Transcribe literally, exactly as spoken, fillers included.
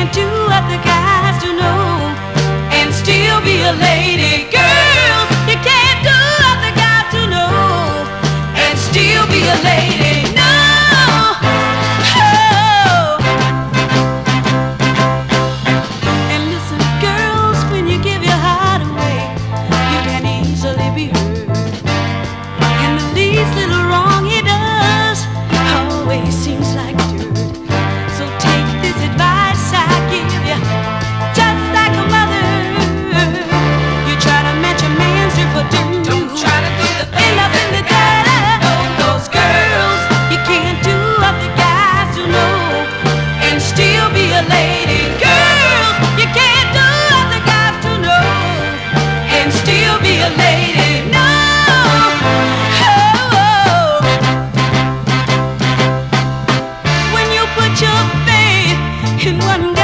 can't do what the guys do know and still be a lady. Girl, you can't do what the guys do know and still be a lady. No. Oh. And listen, girls, when you give your heart away, you can easily be hurt. And the least little wrong he does always seems like dirt. So take this advice I give you, just like a mother. You try to match a man's do for do. Don't try to do the thing End up in the dirt. Oh, those girls, you can't do what the guys do know and still be a lady. Girls, you can't do what the guys do know and still be a lady. No. Oh. When you put your faith in one